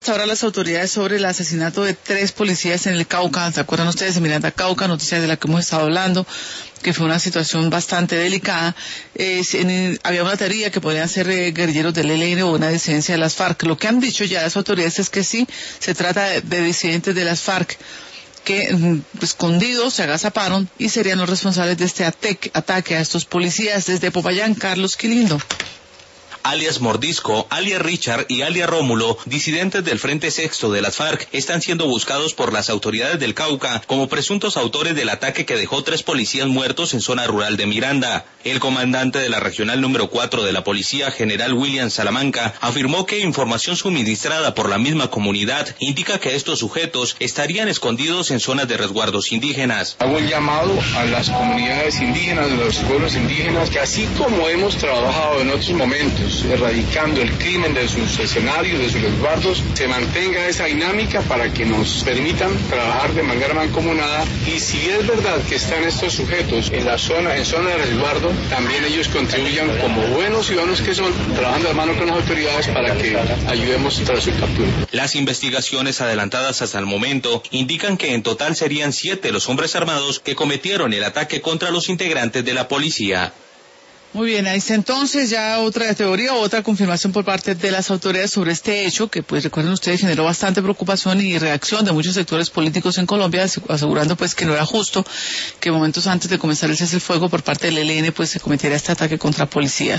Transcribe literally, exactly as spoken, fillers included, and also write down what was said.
Ahora las autoridades sobre el asesinato de tres policías en el Cauca. ¿Se acuerdan ustedes de Miranda Cauca? Noticia de la que hemos estado hablando, que fue una situación bastante delicada. Eh, en, había una teoría que podrían ser eh, guerrilleros del E L N o una disidencia de las FARC. Lo que han dicho ya las autoridades es que sí, se trata de, de disidentes de las FARC que mm, escondidos se agazaparon y serían los responsables de este ataque, ataque a estos policías. Desde Popayán, Carlos Quilindo. Alias Mordisco, alias Richard y alias Rómulo, disidentes del Frente Sexto de las FARC, están siendo buscados por las autoridades del Cauca como presuntos autores del ataque que dejó tres policías muertos en zona rural de Miranda. El comandante de la Regional número cuatro de la Policía, General William Salamanca, afirmó que información suministrada por la misma comunidad indica que estos sujetos estarían escondidos en zonas de resguardos indígenas. Hago un llamado a las comunidades indígenas, de los pueblos indígenas, que así como hemos trabajado en otros momentos, erradicando el crimen de sus escenarios, de sus resguardos, se mantenga esa dinámica para que nos permitan trabajar de manera mancomunada, y si es verdad que están estos sujetos en la zona, en zona de resguardo, también ellos contribuyan como buenos ciudadanos que son, trabajando de mano con las autoridades para que ayudemos tras su captura. Las investigaciones adelantadas hasta el momento indican que en total serían siete los hombres armados que cometieron el ataque contra los integrantes de la policía. Muy bien, ahí está entonces ya otra teoría, otra confirmación por parte de las autoridades sobre este hecho, que pues recuerden ustedes generó bastante preocupación y reacción de muchos sectores políticos en Colombia, asegurando pues que no era justo que momentos antes de comenzar el cese el fuego por parte del E L N pues se cometiera este ataque contra policías.